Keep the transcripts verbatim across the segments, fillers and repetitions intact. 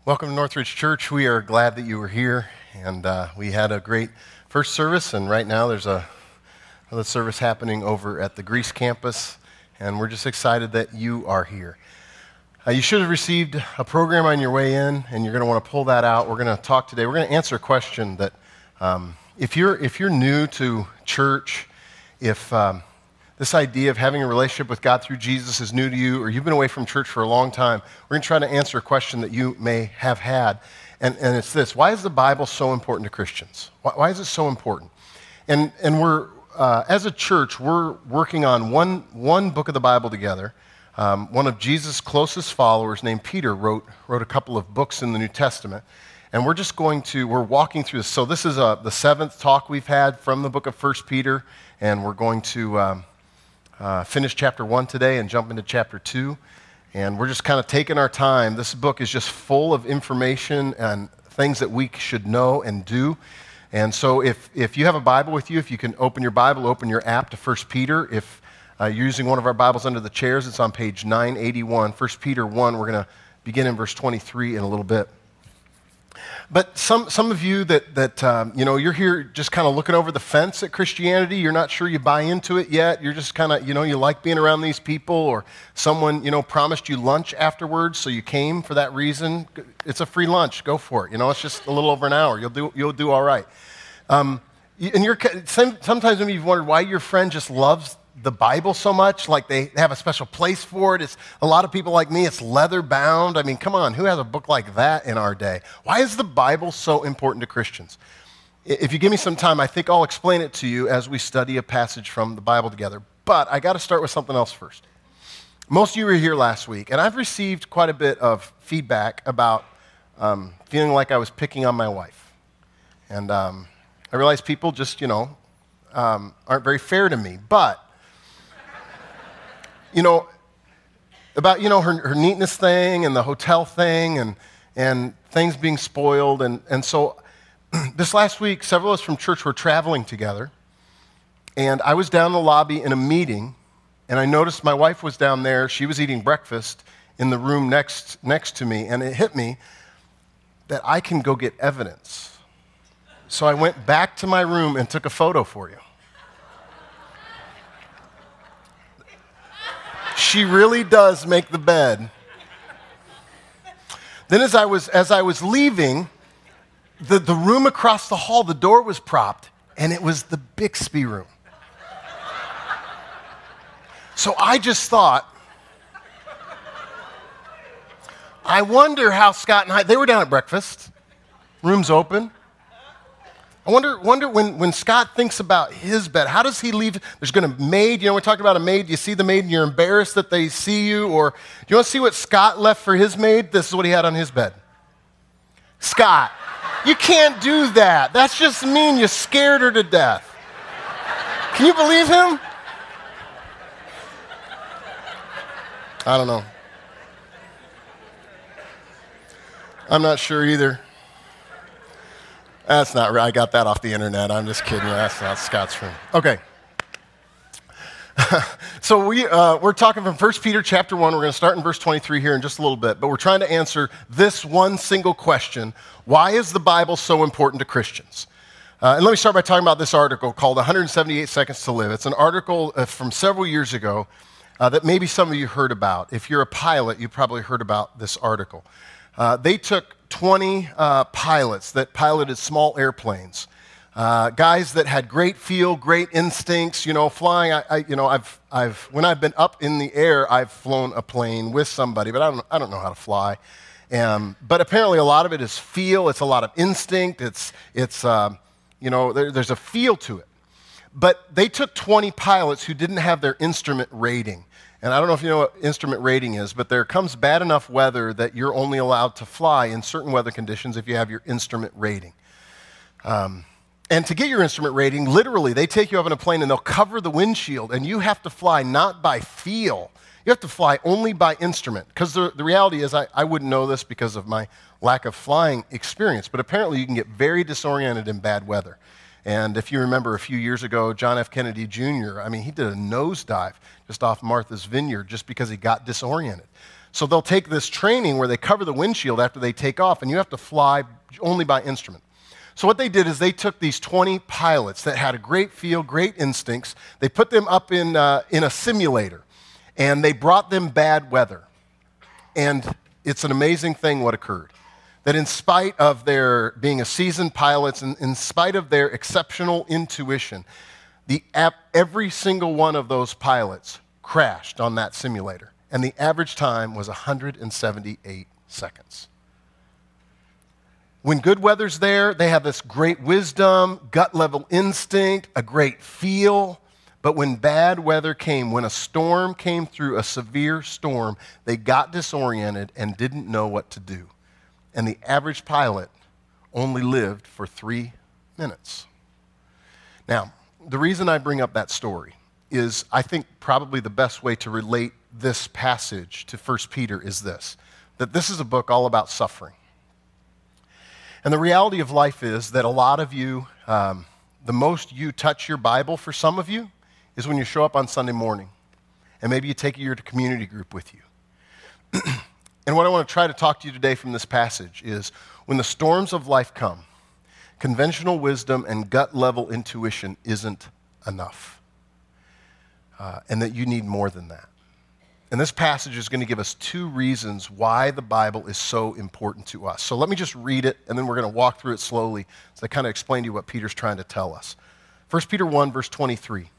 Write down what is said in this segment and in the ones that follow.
Welcome to Northridge Church. We are glad that you were here, and uh, we had a great first service, and right now there's a, another service happening over at the Greece campus, and we're just excited that you are here. Uh, you should have received a program on your way in, and you're going to want to pull that out. We're going to talk today. We're going to answer a question that um, if you're if you're new to church, if um, this idea of having a relationship with God through Jesus is new to you, or you've been away from church for a long time, we're going to try to answer a question that you may have had. And, and it's this: why is the Bible so important to Christians? Why, why is it so important? And, and we're, uh, as a church, we're working on one, one book of the Bible together. Um, one of Jesus' closest followers, named Peter, wrote, wrote a couple of books in the New Testament. And we're just going to, we're walking through this. So this is a, the seventh talk we've had from the book of First Peter, and we're going to um, uh, finish chapter one today and jump into chapter two. And we're just kind of taking our time. This book is just full of information and things that we should know and do. And so if, if you have a Bible with you, if you can open your Bible, open your app to First Peter. If uh, you're using one of our Bibles under the chairs, it's on page nine eighty-one. First Peter one, we're going to begin in verse twenty-three in a little bit. But some, some of you that, that um, you know, you're here just kind of looking over the fence at Christianity. You're not sure you buy into it yet. You're just kind of, you know, you like being around these people, or someone, you know, promised you lunch afterwards, so you came for that reason. It's a free lunch. Go for it. You know, it's just a little over an hour. You'll do, you'll do all right. Um, and you're, sometimes maybe you've wondered why your friend just loves the Bible so much, like they have a special place for it. It's a lot of people like me, it's leather bound. I mean, come on, who has a book like that in our day? Why is the Bible so important to Christians? If you give me some time, I think I'll explain it to you as we study a passage from the Bible together. But I got to start with something else first. Most of you were here last week, and I've received quite a bit of feedback about um, feeling like I was picking on my wife. And um, I realize people just, you know, um, aren't very fair to me, but you know, about, you know, her, her neatness thing and the hotel thing and, and things being spoiled. And, and so this last week, several of us from church were traveling together. And I was down in the lobby in a meeting, and I noticed my wife was down there. She was eating breakfast in the room next, next to me. And it hit me that I can go get evidence. So I went back to my room and took a photo for you. She really does make the bed. Then as I was as I was leaving, the, the room across the hall, the door was propped, and it was the Bixby room. So I just thought, I wonder how Scott and I, they were down at breakfast, room's open. I wonder, wonder when, when Scott thinks about his bed, how does he leave? There's going to maid, you know, we talked about a maid. You see the maid and you're embarrassed that they see you. Or do you want to see what Scott left for his maid? This is what he had on his bed. Scott, you can't do that. That's just mean. You scared her to death. Can you believe him? I don't know. I'm not sure either. That's not right. I got that off the internet. I'm just kidding. That's not Scott's room. Okay. so we, uh, we're talking from First Peter chapter one. We're going to start in verse twenty-three here in just a little bit. But we're trying to answer this one single question: why is the Bible so important to Christians? Uh, and let me start by talking about this article called one hundred seventy-eight Seconds to Live. It's an article uh, from several years ago uh, that maybe some of you heard about. If you're a pilot, you probably heard about this article. Uh, they took twenty uh, pilots that piloted small airplanes, uh, guys that had great feel, great instincts. You know, flying. I, I, you know, I've, I've, when I've been up in the air, I've flown a plane with somebody, but I don't, I don't know how to fly. Um, but apparently, a lot of it is feel. It's a lot of instinct. It's, it's, uh, you know, there, there's a feel to it. But they took twenty pilots who didn't have their instrument rating. And I don't know if you know what instrument rating is, but there comes bad enough weather that you're only allowed to fly in certain weather conditions if you have your instrument rating. Um, and to get your instrument rating, literally, they take you up in a plane and they'll cover the windshield, and you have to fly not by feel. You have to fly only by instrument. Because the, the reality is, I, I wouldn't know this because of my lack of flying experience, but apparently you can get very disoriented in bad weather. And if you remember a few years ago, John F. Kennedy Junior, I mean, he did a nosedive just off Martha's Vineyard just because he got disoriented. So they'll take this training where they cover the windshield after they take off, and you have to fly only by instrument. So what they did is they took these twenty pilots that had a great feel, great instincts. They put them up in, uh, in a simulator, and they brought them bad weather. And it's an amazing thing what occurred. That in spite of their being a seasoned pilots, and in spite of their exceptional intuition, the ap- every single one of those pilots crashed on that simulator. And the average time was one hundred seventy-eight seconds. When good weather's there, they have this great wisdom, gut-level instinct, a great feel. But when bad weather came, when a storm came through, a severe storm, they got disoriented and didn't know what to do. And the average pilot only lived for three minutes. Now, the reason I bring up that story is I think probably the best way to relate this passage to First Peter is this, that this is a book all about suffering. And the reality of life is that a lot of you, um, the most you touch your Bible for some of you is when you show up on Sunday morning. And maybe you take your community group with you. And what I want to try to talk to you today from this passage is when the storms of life come, conventional wisdom and gut-level intuition isn't enough. Uh, and that you need more than that. And this passage is going to give us two reasons why the Bible is so important to us. So let me just read it, and then we're going to walk through it slowly as I kind of explain to you what Peter's trying to tell us. First Peter one, verse twenty-three.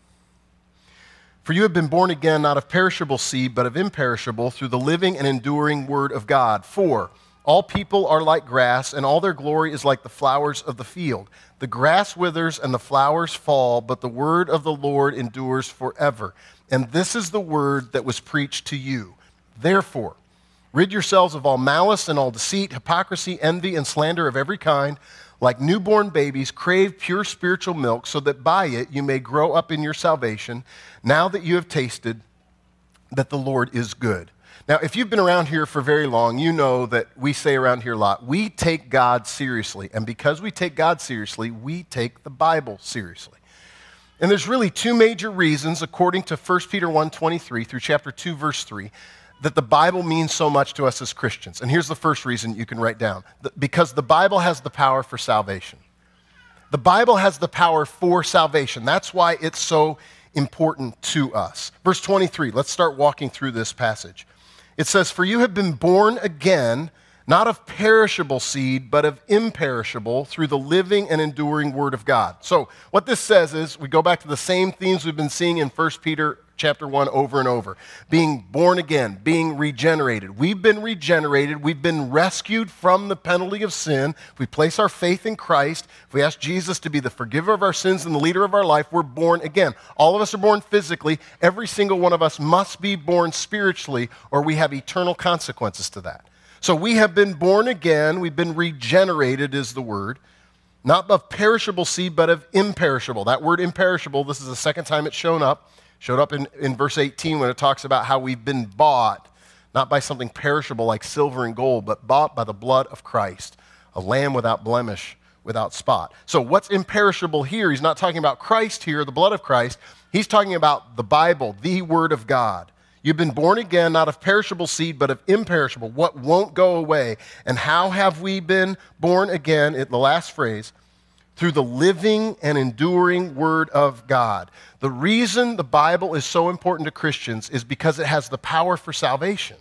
For you have been born again, not of perishable seed, but of imperishable, through the living and enduring word of God. For all people are like grass, and all their glory is like the flowers of the field. The grass withers and the flowers fall, but the word of the Lord endures forever. And this is the word that was preached to you. Therefore, rid yourselves of all malice and all deceit, hypocrisy, envy, and slander of every kind. Like newborn babies, crave pure spiritual milk, so that by it you may grow up in your salvation, now that you have tasted that the Lord is good. Now, if you've been around here for very long, you know that we say around here a lot, we take God seriously. And because we take God seriously, we take the Bible seriously. And there's really two major reasons, according to First Peter one twenty-three through chapter two, verse three, that the Bible means so much to us as Christians. And here's the first reason you can write down. Because the Bible has the power for salvation. The Bible has the power for salvation. That's why it's so important to us. Verse twenty-three, let's start walking through this passage. It says, for you have been born again, not of perishable seed, but of imperishable, through the living and enduring word of God. So what this says is, we go back to the same themes we've been seeing in First Peter chapter one over and over. Being born again, being regenerated. We've been regenerated. We've been rescued from the penalty of sin. If we place our faith in Christ, if we ask Jesus to be the forgiver of our sins and the leader of our life, we're born again. All of us are born physically. Every single one of us must be born spiritually, or we have eternal consequences to that. So we have been born again. We've been regenerated is the word. Not of perishable seed, but of imperishable. That word imperishable, this is the second time it's shown up. Showed up in, in verse eighteen when it talks about how we've been bought, not by something perishable like silver and gold, but bought by the blood of Christ, a lamb without blemish, without spot. So what's imperishable here? He's not talking about Christ here, the blood of Christ. He's talking about the Bible, the Word of God. You've been born again, not of perishable seed, but of imperishable, what won't go away. And how have we been born again? In the last phrase, through the living and enduring Word of God. The reason the Bible is so important to Christians is because it has the power for salvation.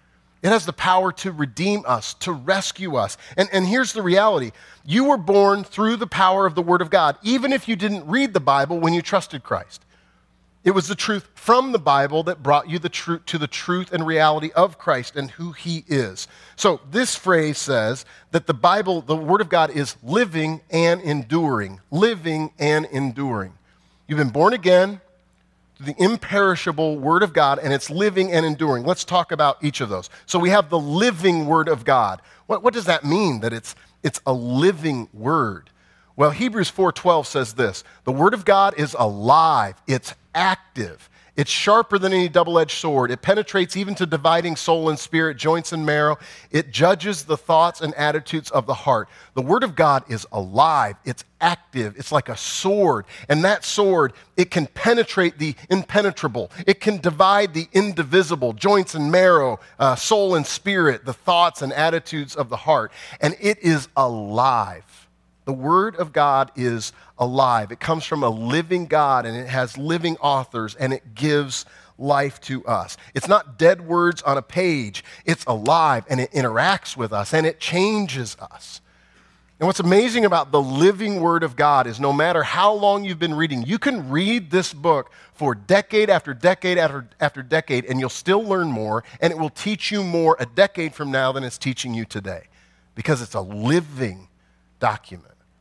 It has the power to redeem us, to rescue us. And, and here's the reality. You were born through the power of the Word of God, even if you didn't read the Bible when you trusted Christ. It was the truth from the Bible that brought you the truth to the truth and reality of Christ and who He is. So this phrase says that the Bible, the Word of God, is living and enduring. Living and enduring. You've been born again through the imperishable Word of God, and it's living and enduring. Let's talk about each of those. So we have the living Word of God. What, what does that mean, that it's, it's a living Word? Well, Hebrews four twelve says this, the Word of God is alive, it's active, It's sharper than any double-edged sword. It penetrates even to dividing soul and spirit, joints and marrow. It judges the thoughts and attitudes of the heart. The Word of God is alive. It's active. It's like a sword. And that sword, it can penetrate the impenetrable. It can divide the indivisible, joints and marrow, uh, soul and spirit, the thoughts and attitudes of the heart. And it is alive. The Word of God is alive. It comes from a living God, and it has living authors, and it gives life to us. It's not dead words on a page. It's alive, and it interacts with us, and it changes us. And what's amazing about the living Word of God is no matter how long you've been reading, you can read this book for decade after decade after, after decade, and you'll still learn more, and it will teach you more a decade from now than it's teaching you today, because it's a living document.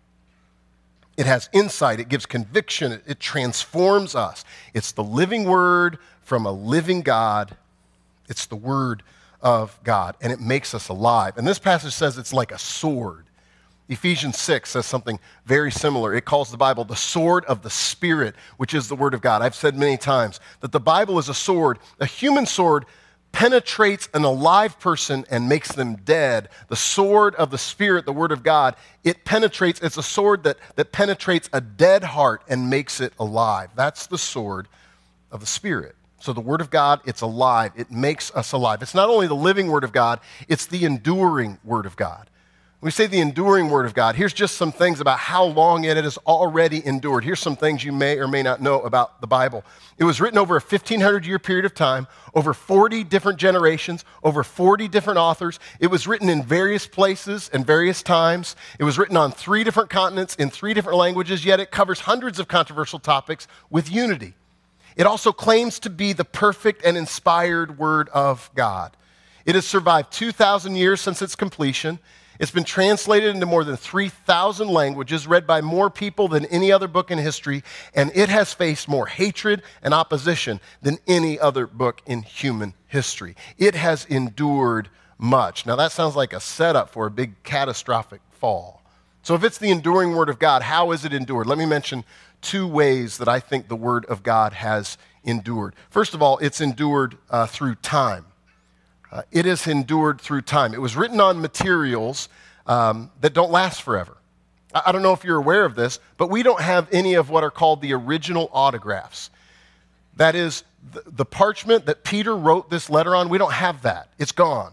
It has insight, it gives conviction, it, it transforms us. It's the living Word from a living God. It's the Word of God, and it makes us alive. And this passage says it's like a sword. Ephesians six says something very similar. It calls the Bible the sword of the Spirit, which is the Word of God. I've said many times that the Bible is a sword. A human sword penetrates an alive person and makes them dead. The sword of the Spirit, the Word of God, it penetrates, it's a sword that, that penetrates a dead heart and makes it alive. That's the sword of the Spirit. So the Word of God, it's alive. It makes us alive. It's not only the living Word of God, it's the enduring Word of God. When we say the enduring Word of God, here's just some things about how long it has already endured. Here's some things you may or may not know about the Bible. It was written over a fifteen hundred year period of time, over forty different generations, over forty different authors. It was written in various places and various times. It was written on three different continents in three different languages, yet it covers hundreds of controversial topics with unity. It also claims to be the perfect and inspired Word of God. It has survived two thousand years since its completion. It's been translated into more than three thousand languages, read by more people than any other book in history, and it has faced more hatred and opposition than any other book in human history. It has endured much. Now, that sounds like a setup for a big catastrophic fall. So if it's the enduring Word of God, how is it endured? Let me mention two ways that I think the Word of God has endured. First of all, it's endured uh, through time. Uh, it has endured through time. It was written on materials um, that don't last forever. I, I don't know if you're aware of this, but we don't have any of what are called the original autographs. That is, the, the parchment that Peter wrote this letter on, we don't have that. It's gone.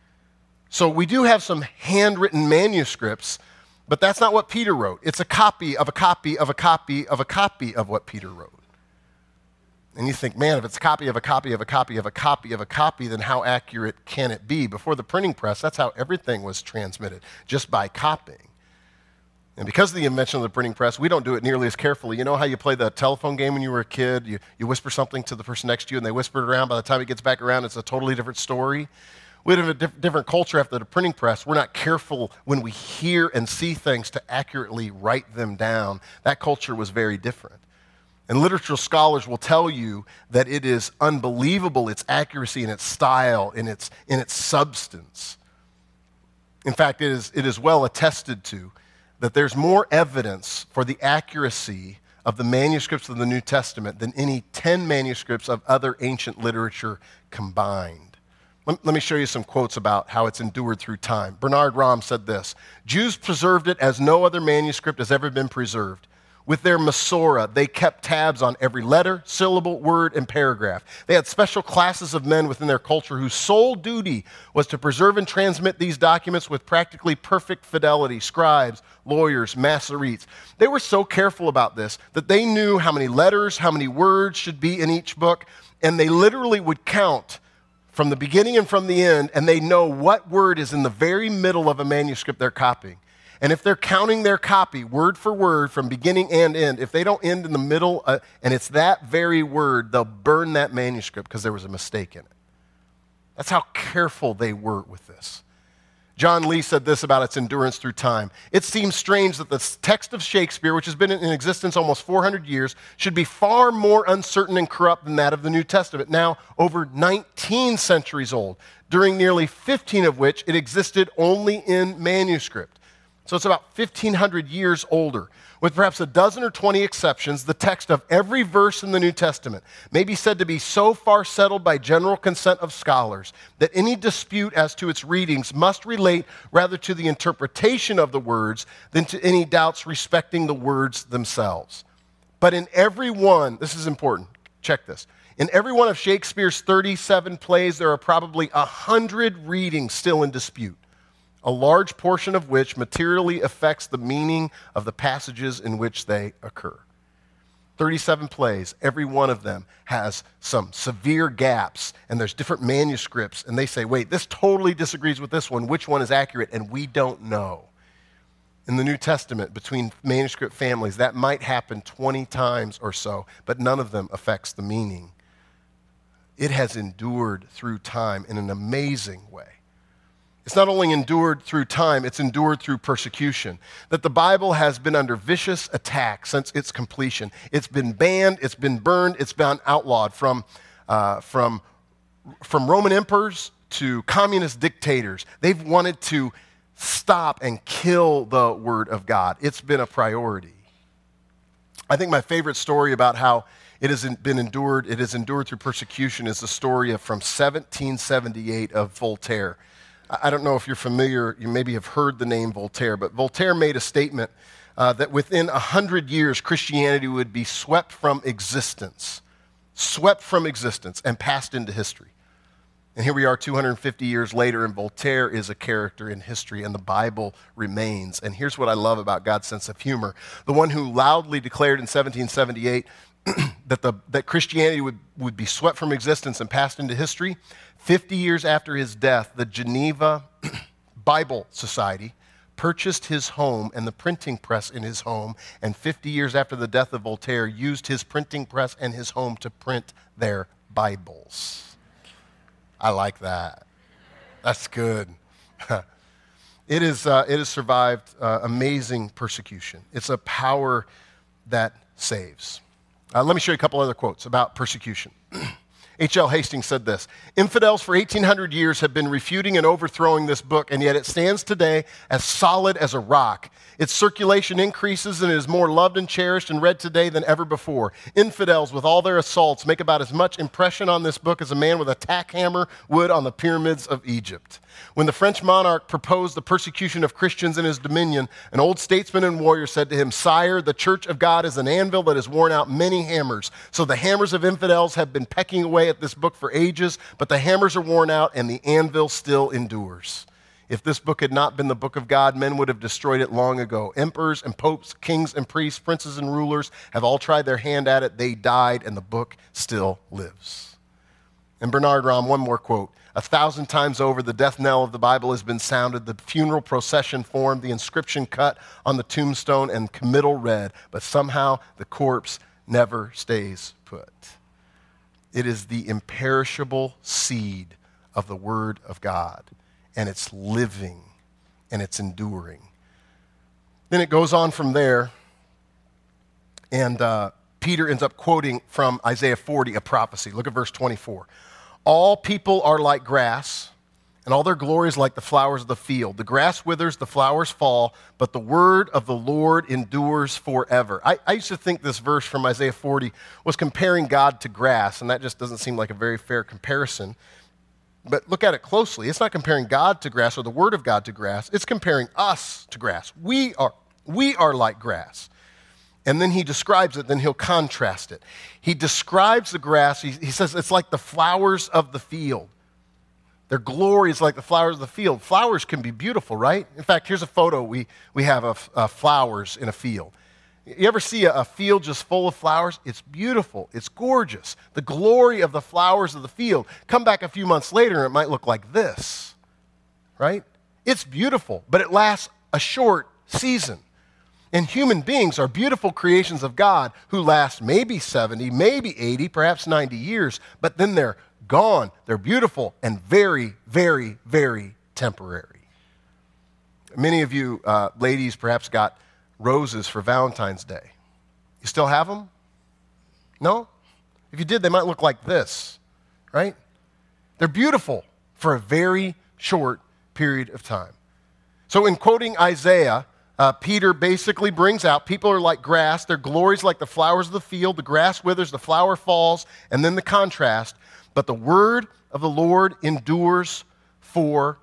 So we do have some handwritten manuscripts, but that's not what Peter wrote. It's a copy of a copy of a copy of a copy of what Peter wrote. And you think, man, if it's a copy of a copy of a copy of a copy of a copy, then how accurate can it be? Before the printing press, that's how everything was transmitted, just by copying. And because of the invention of the printing press, we don't do it nearly as carefully. You know how you play the telephone game when you were a kid? You, you whisper something to the person next to you, and they whisper it around. By the time it gets back around, it's a totally different story. We have a diff- different culture after the printing press. We're not careful when we hear and see things to accurately write them down. That culture was very different. And literature scholars will tell you that it is unbelievable, its accuracy and its style and its, in its substance. In fact, it is, it is well attested to that there's more evidence for the accuracy of the manuscripts of the New Testament than any ten manuscripts of other ancient literature combined. Let, let me show you some quotes about how it's endured through time. Bernard Rahm said this: Jews preserved it as no other manuscript has ever been preserved. With their Masorah, they kept tabs on every letter, syllable, word, and paragraph. They had special classes of men within their culture whose sole duty was to preserve and transmit these documents with practically perfect fidelity: scribes, lawyers, Masoretes. They were so careful about this that they knew how many letters, how many words should be in each book, and they literally would count from the beginning and from the end, and they know what word is in the very middle of a manuscript they're copying. And if they're counting their copy word for word from beginning and end, if they don't end in the middle uh, and it's that very word, they'll burn that manuscript because there was a mistake in it. That's how careful they were with this. John Lee said this about its endurance through time: It seems strange that the text of Shakespeare, which has been in existence almost four hundred years, should be far more uncertain and corrupt than that of the New Testament, now over nineteen centuries old, during nearly fifteen of which it existed only in manuscript. So it's about fifteen hundred years older. With perhaps a dozen or twenty exceptions, the text of every verse in the New Testament may be said to be so far settled by general consent of scholars that any dispute as to its readings must relate rather to the interpretation of the words than to any doubts respecting the words themselves. But in every one, this is important, check this. In every one of Shakespeare's thirty-seven plays, there are probably one hundred readings still in dispute, a large portion of which materially affects the meaning of the passages in which they occur. thirty-seven plays, every one of them has some severe gaps, and there's different manuscripts, and they say, wait, this totally disagrees with this one. Which one is accurate? And we don't know. In the New Testament, between manuscript families, that might happen twenty times or so, but none of them affects the meaning. It has endured through time in an amazing way. It's not only endured through time, it's endured through persecution. That the Bible has been under vicious attack since its completion. It's been banned, it's been burned, it's been outlawed from, uh, from, from Roman emperors to communist dictators. They've wanted to stop and kill the Word of God. It's been a priority. I think my favorite story about how it has been endured, it has endured through persecution is the story of from seventeen seventy-eight of Voltaire. I don't know if you're familiar, you maybe have heard the name Voltaire, but Voltaire made a statement uh, that within one hundred years, Christianity would be swept from existence, swept from existence and passed into history. And here we are two hundred fifty years later, and Voltaire is a character in history, and the Bible remains. And here's what I love about God's sense of humor. The one who loudly declared in seventeen seventy-eight that, the, that Christianity would, would be swept from existence and passed into history, fifty years after his death, the Geneva Bible Society purchased his home and the printing press in his home, and fifty years after the death of Voltaire, used his printing press and his home to print their Bibles. I like that. That's good. It, is, uh, it has survived uh, amazing persecution. It's a power that saves. Uh, let me show you a couple other quotes about persecution. H L Hastings said this: infidels for eighteen hundred years have been refuting and overthrowing this book, and yet it stands today as solid as a rock. Its circulation increases and it is more loved and cherished and read today than ever before. Infidels, with all their assaults, make about as much impression on this book as a man with a tack hammer would on the pyramids of Egypt. When the French monarch proposed the persecution of Christians in his dominion, an old statesman and warrior said to him, "Sire, the church of God is an anvil that has worn out many hammers. So the hammers of infidels have been pecking away at this book for ages, but the hammers are worn out and the anvil still endures. If this book had not been the book of God, men would have destroyed it long ago. Emperors and popes, kings and priests, princes and rulers have all tried their hand at it. They died, and the book still lives." And Bernard Rahm, one more quote: "A thousand times over, the death knell of the Bible has been sounded, the funeral procession formed, the inscription cut on the tombstone, and committal read, but somehow the corpse never stays put." It is the imperishable seed of the Word of God, and it's living, and it's enduring. Then it goes on from there, and uh, Peter ends up quoting from Isaiah forty, a prophecy. Look at verse twenty-four. "All people are like grass, and all their glory is like the flowers of the field. The grass withers, the flowers fall, but the word of the Lord endures forever." I, I used to think this verse from Isaiah forty was comparing God to grass, and that just doesn't seem like a very fair comparison. But look at it closely. It's not comparing God to grass or the word of God to grass. It's comparing us to grass. We are, we are like grass. And then he describes it, then he'll contrast it. He describes the grass, he, he says it's like the flowers of the field. Their glory is like the flowers of the field. Flowers can be beautiful, right? In fact, here's a photo we, we have of uh, flowers in a field. You ever see a, a field just full of flowers? It's beautiful. It's gorgeous. The glory of the flowers of the field. Come back a few months later and it might look like this, right? It's beautiful, but it lasts a short season. And human beings are beautiful creations of God who last maybe seventy, maybe eighty, perhaps ninety years, but then they're gone. They're beautiful and very, very, very temporary. Many of you uh, ladies perhaps got roses for Valentine's Day. You still have them? No? If you did, they might look like this, right? They're beautiful for a very short period of time. So in quoting Isaiah, uh, Peter basically brings out, people are like grass, their glory's like the flowers of the field, the grass withers, the flower falls, and then the contrast, but the word of the Lord endures forever.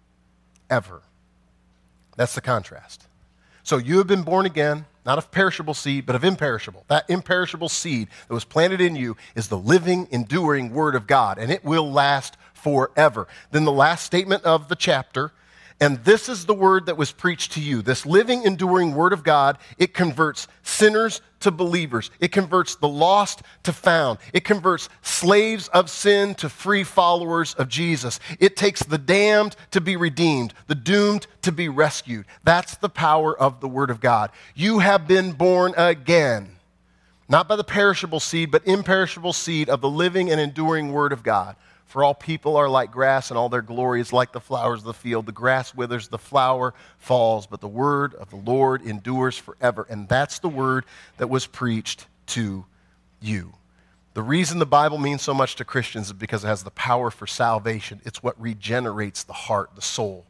That's the contrast. So you have been born again, not of perishable seed, but of imperishable. That imperishable seed that was planted in you is the living, enduring word of God, and it will last forever. Then the last statement of the chapter, and this is the word that was preached to you. This living, enduring word of God, it converts sinners to believers. It converts the lost to found. It converts slaves of sin to free followers of Jesus. It takes the damned to be redeemed, the doomed to be rescued. That's the power of the word of God. You have been born again, not by the perishable seed, but imperishable seed of the living and enduring word of God. For all people are like grass, and all their glory is like the flowers of the field. The grass withers, the flower falls, but the word of the Lord endures forever. And that's the word that was preached to you. The reason the Bible means so much to Christians is because it has the power for salvation. It's what regenerates the heart, the soul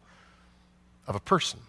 of a person.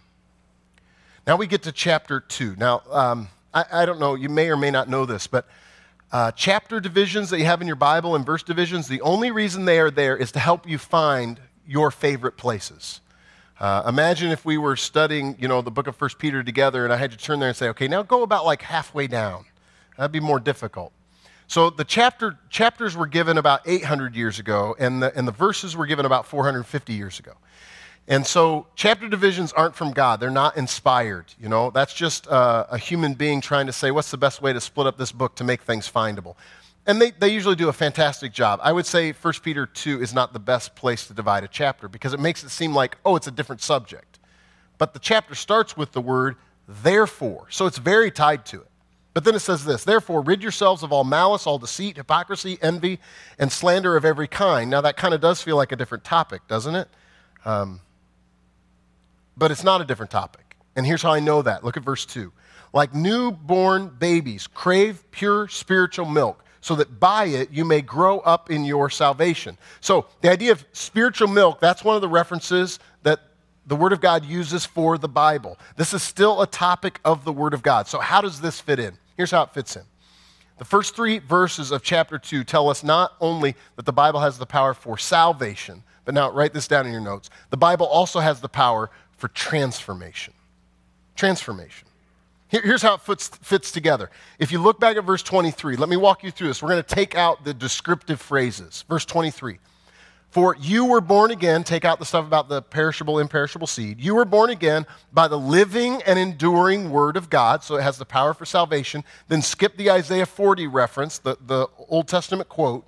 Now we get to chapter two. Now, um, I, I don't know, you may or may not know this, but Uh, chapter divisions that you have in your Bible and verse divisions, the only reason they are there is to help you find your favorite places. Uh, imagine if we were studying, you know, the book of First Peter together and I had to turn there and say, okay, now go about like halfway down. That'd be more difficult. So the chapter chapters were given about eight hundred years ago and the, and the verses were given about four hundred fifty years ago. And so chapter divisions aren't from God. They're not inspired, you know. That's just uh, a human being trying to say, what's the best way to split up this book to make things findable? And they, they usually do a fantastic job. I would say First Peter two is not the best place to divide a chapter because it makes it seem like, oh, it's a different subject. But the chapter starts with the word therefore, so it's very tied to it. But then it says this, therefore rid yourselves of all malice, all deceit, hypocrisy, envy, and slander of every kind. Now that kind of does feel like a different topic, doesn't it? Um, But it's not a different topic. And here's how I know that. Look at verse two. Like newborn babies, crave pure spiritual milk, so that by it you may grow up in your salvation. So the idea of spiritual milk, that's one of the references that the Word of God uses for the Bible. This is still a topic of the Word of God. So how does this fit in? Here's how it fits in. The first three verses of chapter two tell us not only that the Bible has the power for salvation, but now write this down in your notes. The Bible also has the power for transformation. Transformation. Here, here's how it fits, fits together. If you look back at verse twenty-three, let me walk you through this. We're going to take out the descriptive phrases. Verse twenty-three. For you were born again, take out the stuff about the perishable, imperishable seed. You were born again by the living and enduring word of God, so it has the power for salvation. Then skip the Isaiah forty reference, the, the Old Testament quote.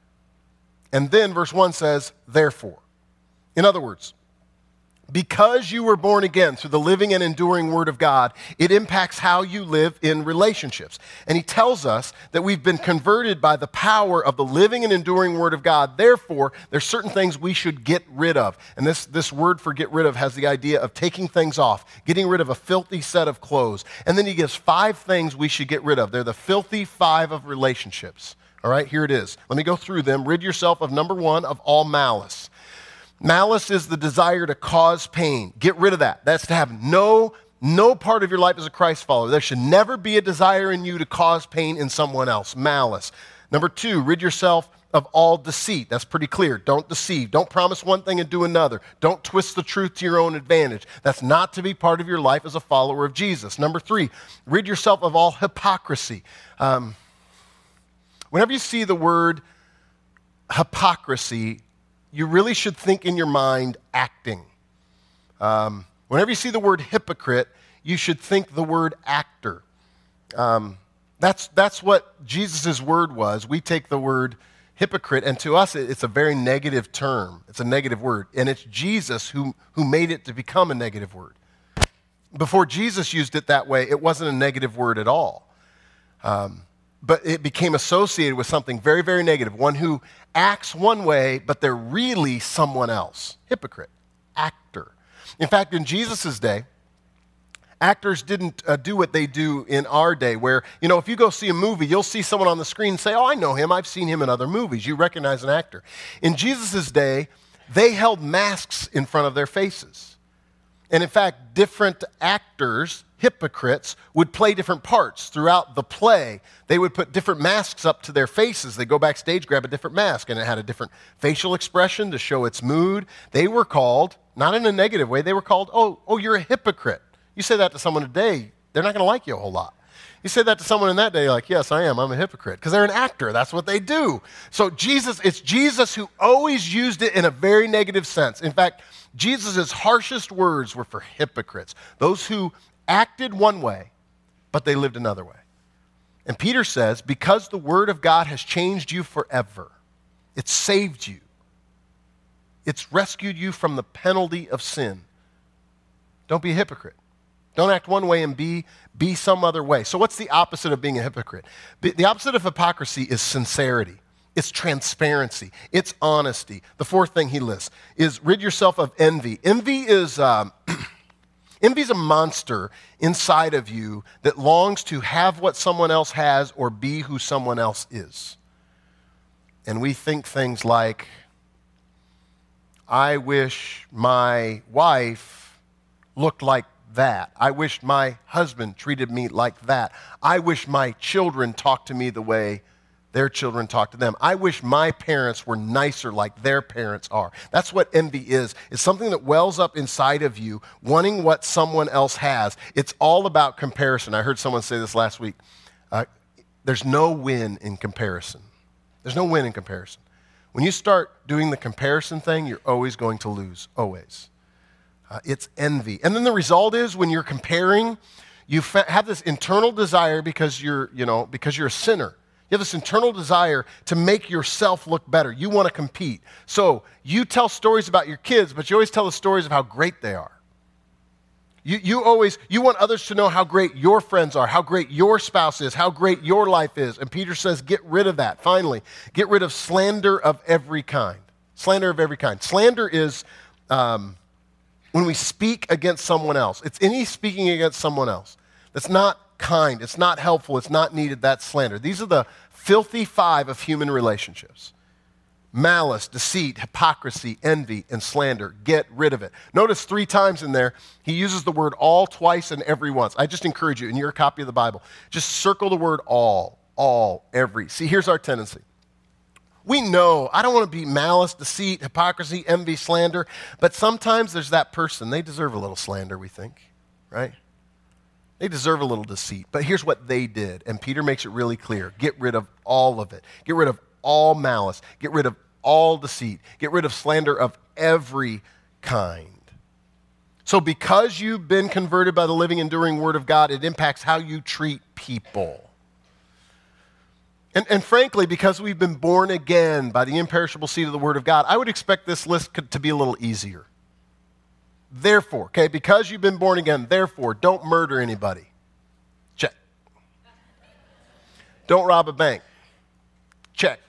And then verse one says, therefore. In other words, because you were born again through the living and enduring word of God, it impacts how you live in relationships. And he tells us that we've been converted by the power of the living and enduring word of God. Therefore, there's certain things we should get rid of. And this, this word for get rid of has the idea of taking things off, getting rid of a filthy set of clothes. And then he gives five things we should get rid of. They're the filthy five of relationships. All right, here it is. Let me go through them. Rid yourself of number one, of all malice. Malice is the desire to cause pain. Get rid of that. That's to have no, no part of your life as a Christ follower. There should never be a desire in you to cause pain in someone else. Malice. Number two, rid yourself of all deceit. That's pretty clear. Don't deceive. Don't promise one thing and do another. Don't twist the truth to your own advantage. That's not to be part of your life as a follower of Jesus. Number three, rid yourself of all hypocrisy. Um, whenever you see the word hypocrisy, you really should think in your mind acting. Um, whenever you see the word hypocrite, you should think the word actor. Um, that's, that's what Jesus' word was. We take the word hypocrite, and to us it's a very negative term. It's a negative word, and it's Jesus who, who made it to become a negative word. Before Jesus used it that way, it wasn't a negative word at all. Um, But it became associated with something very, very negative. One who acts one way, but they're really someone else. Hypocrite, actor. In fact, in Jesus' day, actors didn't uh, do what they do in our day, where, you know, if you go see a movie, you'll see someone on the screen say, oh, I know him. I've seen him in other movies. You recognize an actor. In Jesus' day, they held masks in front of their faces. And in fact, different actors, hypocrites, would play different parts throughout the play. They would put different masks up to their faces. They go backstage, grab a different mask, and it had a different facial expression to show its mood. They were called, not in a negative way, they were called, oh, oh, you're a hypocrite. You say that to someone today, they're not going to like you a whole lot. You say that to someone in that day, like, yes, I am, I'm a hypocrite, because they're an actor. That's what they do. So Jesus, it's Jesus who always used it in a very negative sense. In fact, Jesus' harshest words were for hypocrites, those who acted one way, but they lived another way. And Peter says, because the word of God has changed you forever, it's saved you, it's rescued you from the penalty of sin. Don't be a hypocrite. Don't act one way and be, be some other way. So what's the opposite of being a hypocrite? The opposite of hypocrisy is sincerity. It's transparency. It's honesty. The fourth thing he lists is rid yourself of envy. Envy is um, envy is a monster inside of you that longs to have what someone else has or be who someone else is. And we think things like, I wish my wife looked like that. I wish my husband treated me like that. I wish my children talked to me the way their children talk to them. I wish my parents were nicer like their parents are. That's what envy is. It's something that wells up inside of you, wanting what someone else has. It's all about comparison. I heard someone say this last week. Uh, there's no win in comparison. There's no win in comparison. When you start doing the comparison thing, you're always going to lose, always. Uh, it's envy. And then the result is when you're comparing, you fa- have this internal desire because you're, you know, because you're a sinner. You have this internal desire to make yourself look better. You want to compete. So you tell stories about your kids, but you always tell the stories of how great they are. You, you always, you want others to know how great your friends are, how great your spouse is, how great your life is. And Peter says, get rid of that. Finally, get rid of slander of every kind. Slander of every kind. Slander is um, when we speak against someone else. It's any speaking against someone else that's not kind, it's not helpful, it's not needed, that's slander. These are the filthy five of human relationships. Malice, deceit, hypocrisy, envy, and slander. Get rid of it. Notice three times in there, he uses the word all twice and every once. I just encourage you, in your copy of the Bible, just circle the word all, all, every. See, here's our tendency. We know, I don't want to be malice, deceit, hypocrisy, envy, slander, but sometimes there's that person, they deserve a little slander, we think, right? They deserve a little deceit. But here's what they did, and Peter makes it really clear. Get rid of all of it. Get rid of all malice. Get rid of all deceit. Get rid of slander of every kind. So because you've been converted by the living, enduring Word of God, it impacts how you treat people. And, and frankly, because we've been born again by the imperishable seed of the Word of God, I would expect this list to be a little easier. Therefore, okay, because you've been born again, therefore, don't murder anybody. Check. Don't rob a bank. Check.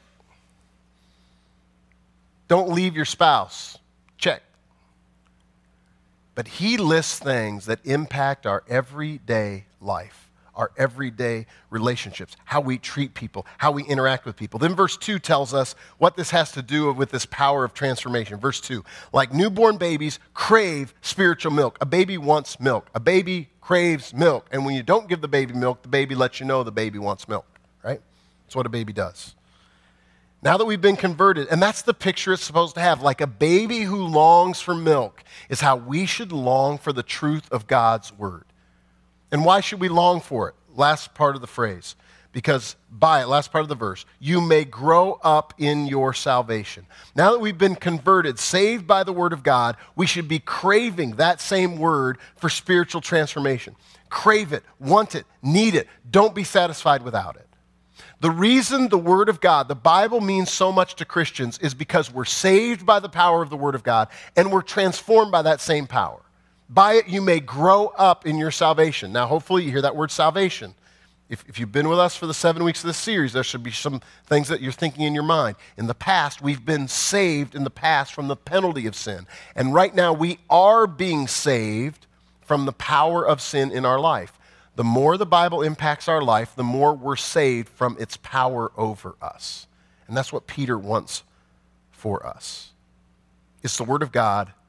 Don't leave your spouse. Check. But he lists things that impact our everyday life, our everyday relationships, how we treat people, how we interact with people. Then verse two tells us what this has to do with this power of transformation. Verse two, like newborn babies crave spiritual milk. A baby wants milk. A baby craves milk. And when you don't give the baby milk, the baby lets you know the baby wants milk, right? That's what a baby does. Now that we've been converted, and that's the picture it's supposed to have, like a baby who longs for milk is how we should long for the truth of God's word. And why should we long for it? Last part of the phrase. Because by it, last part of the verse, you may grow up in your salvation. Now that we've been converted, saved by the word of God, we should be craving that same word for spiritual transformation. Crave it, want it, need it. Don't be satisfied without it. The reason the word of God, the Bible, means so much to Christians is because we're saved by the power of the word of God and we're transformed by that same power. By it, you may grow up in your salvation. Now, hopefully you hear that word salvation. If, if you've been with us for the seven weeks of this series, there should be some things that you're thinking in your mind. In the past, we've been saved in the past from the penalty of sin. And right now, we are being saved from the power of sin in our life. The more the Bible impacts our life, the more we're saved from its power over us. And that's what Peter wants for us. It's the Word of God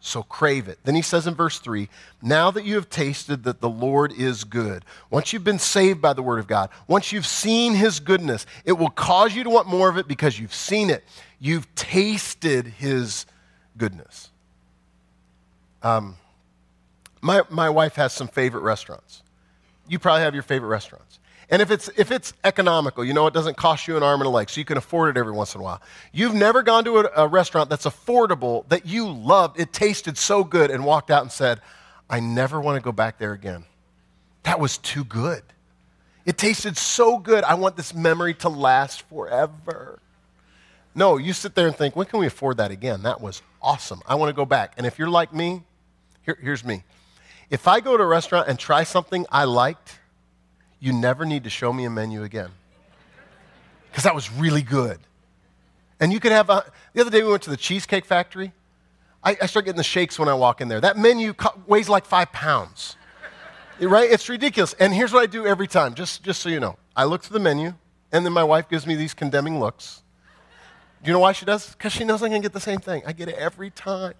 so crave it. Then he says in verse three, now that you have tasted that the Lord is good, once you've been saved by the word of God, once you've seen his goodness, it will cause you to want more of it because you've seen it. You've tasted his goodness. Um, my, my wife has some favorite restaurants. You probably have your favorite restaurants. And if it's if it's economical, you know, it doesn't cost you an arm and a leg, so you can afford it every once in a while. You've never gone to a, a restaurant that's affordable, that you loved, it tasted so good, and walked out and said, I never want to go back there again. That was too good. It tasted so good, I want this memory to last forever. No, you sit there and think, when can we afford that again? That was awesome. I want to go back. And if you're like me, here, here's me. If I go to a restaurant and try something I liked, you never need to show me a menu again. Because that was really good. And you could have, a, the other day we went to the Cheesecake Factory. I, I start getting the shakes when I walk in there. That menu co- weighs like five pounds. Right? It's ridiculous. And here's what I do every time, just, just so you know. I look through the menu, and then my wife gives me these condemning looks. Do you know why she does? Because she knows I'm going to get the same thing. I get it every time.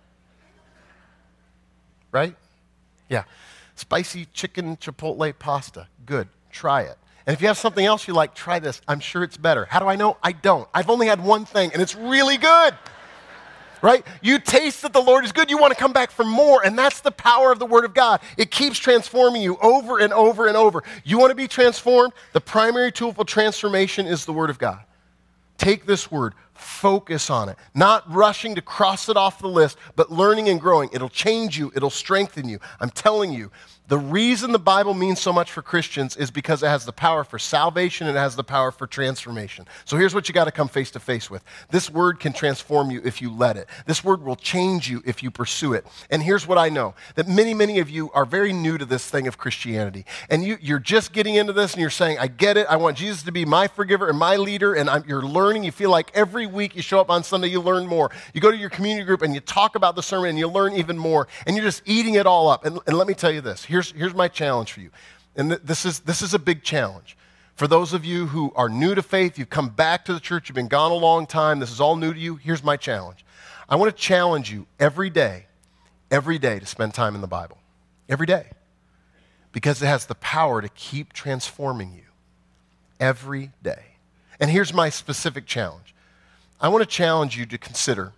Right? Yeah. Spicy chicken chipotle pasta. Good. Try it. And if you have something else you like, try this. I'm sure it's better. How do I know? I don't. I've only had one thing, and it's really good. Right? You taste that the Lord is good. You want to come back for more, and that's the power of the Word of God. It keeps transforming you over and over and over. You want to be transformed? The primary tool for transformation is the Word of God. Take this word, focus on it, not rushing to cross it off the list, but learning and growing. It'll change you. It'll strengthen you. I'm telling you, the reason the Bible means so much for Christians is because it has the power for salvation and it has the power for transformation. So here's what you got to come face to face with. This word can transform you if you let it. This word will change you if you pursue it. And here's what I know, that many, many of you are very new to this thing of Christianity. And you, you're just getting into this and you're saying, I get it. I want Jesus to be my forgiver and my leader. And I'm, you're learning. You feel like every week you show up on Sunday, you learn more. You go to your community group and you talk about the sermon and you learn even more. And you're just eating it all up. And, and let me tell you this. Here's, here's my challenge for you. And th- this is, this is a big challenge. For those of you who are new to faith, you've come back to the church, you've been gone a long time, this is all new to you, here's my challenge. I want to challenge you every day, every day to spend time in the Bible. Every day. Because it has the power to keep transforming you. Every day. And here's my specific challenge. I want to challenge you to consider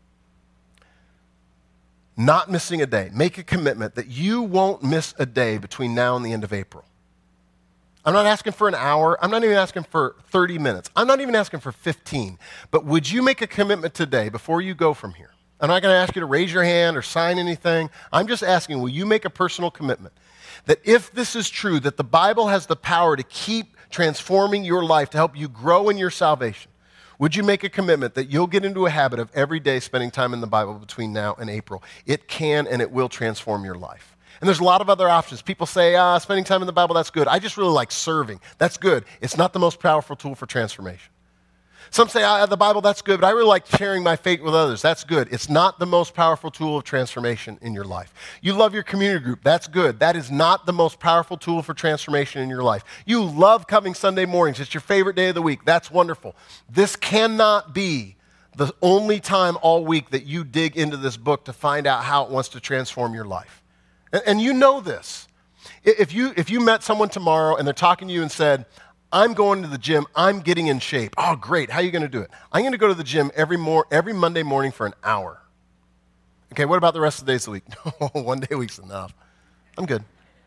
not missing a day. Make a commitment that you won't miss a day between now and the end of April. I'm not asking for an hour. I'm not even asking for thirty minutes. I'm not even asking for fifteen. But would you make a commitment today before you go from here? I'm not going to ask you to raise your hand or sign anything. I'm just asking, will you make a personal commitment that if this is true, that the Bible has the power to keep transforming your life, to help you grow in your salvation, would you make a commitment that you'll get into a habit of every day spending time in the Bible between now and April? It can and it will transform your life. And there's a lot of other options. People say, ah, spending time in the Bible, that's good. I just really like serving. That's good. It's not the most powerful tool for transformation. Some say, ah, the Bible, that's good, but I really like sharing my faith with others. That's good. It's not the most powerful tool of transformation in your life. You love your community group. That's good. That is not the most powerful tool for transformation in your life. You love coming Sunday mornings. It's your favorite day of the week. That's wonderful. This cannot be the only time all week that you dig into this book to find out how it wants to transform your life. And, and you know this. If you, if you met someone tomorrow and they're talking to you and said, I'm going to the gym, I'm getting in shape. Oh, great, how are you going to do it? I'm going to go to the gym every, mor- every Monday morning for an hour. Okay, what about the rest of the days of the week? No, one day a week's enough. I'm good.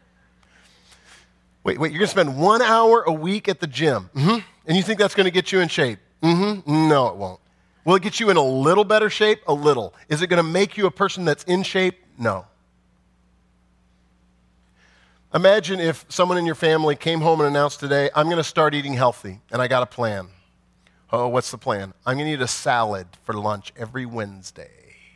Wait, wait, you're going to spend one hour a week at the gym, mm-hmm. and you think that's going to get you in shape? Mm-hmm. No, it won't. Will it get you in a little better shape? A little. Is it going to make you a person that's in shape? No. Imagine if someone in your family came home and announced today, I'm going to start eating healthy, and I got a plan. Oh, what's the plan? I'm going to eat a salad for lunch every Wednesday.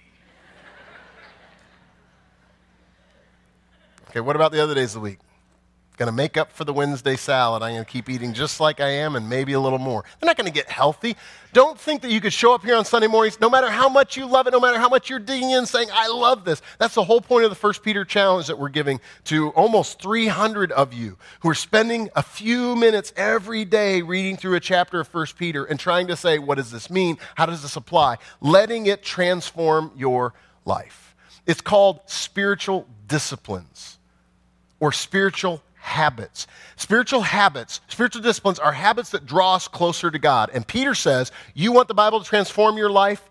Okay, what about the other days of the week? Going to make up for the Wednesday salad. I'm going to keep eating just like I am and maybe a little more. They're not going to get healthy. Don't think that you could show up here on Sunday mornings, no matter how much you love it, no matter how much you're digging in saying, I love this. That's the whole point of the First Peter challenge that we're giving to almost three hundred of you who are spending a few minutes every day reading through a chapter of First Peter and trying to say, what does this mean? How does this apply? Letting it transform your life. It's called spiritual disciplines or spiritual habits. Spiritual habits, spiritual disciplines are habits that draw us closer to God. And Peter says, you want the Bible to transform your life?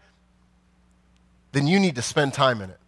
Then you need to spend time in it.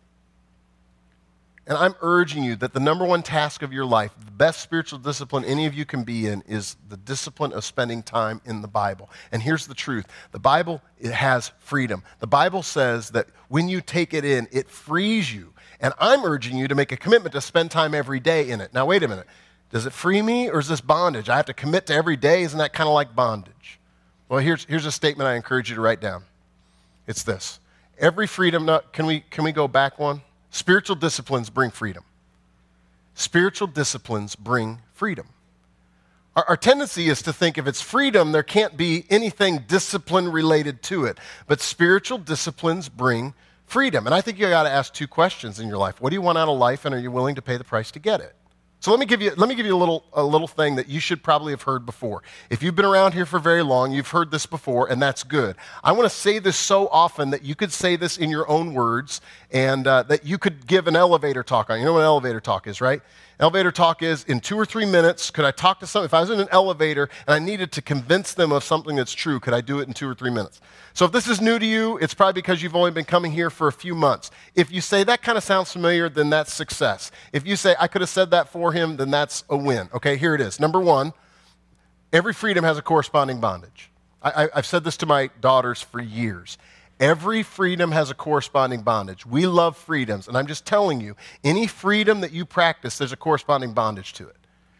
And I'm urging you that the number one task of your life, the best spiritual discipline any of you can be in, is the discipline of spending time in the Bible. And here's the truth. The Bible, it has freedom. The Bible says that when you take it in, it frees you. And I'm urging you to make a commitment to spend time every day in it. Now, wait a minute. Does it free me, or is this bondage? I have to commit to every day? Isn't that kind of like bondage? Well, here's, here's a statement I encourage you to write down. It's this. Every freedom, not, can we, can we go back one? Spiritual disciplines bring freedom. Spiritual disciplines bring freedom. Our, our tendency is to think if it's freedom, there can't be anything discipline related to it. But spiritual disciplines bring freedom. And I think you got to ask two questions in your life. What do you want out of life, and are you willing to pay the price to get it? So let me give you, let me give you a little, a little thing that you should probably have heard before. If you've been around here for very long, you've heard this before, and that's good. I want to say this so often that you could say this in your own words, and uh, that you could give an elevator talk on. You know what an elevator talk is, right? Elevator talk is, in two or three minutes, could I talk to someone? If I was in an elevator and I needed to convince them of something that's true, could I do it in two or three minutes? So if this is new to you, it's probably because you've only been coming here for a few months. If you say that kind of sounds familiar, then that's success. If you say, I could have said that for him, then that's a win. Okay, here it is. Number one, every freedom has a corresponding bondage. I, I, I've said this to my daughters for years. Every freedom has a corresponding bondage. We love freedoms, and I'm just telling you, any freedom that you practice, there's a corresponding bondage to it.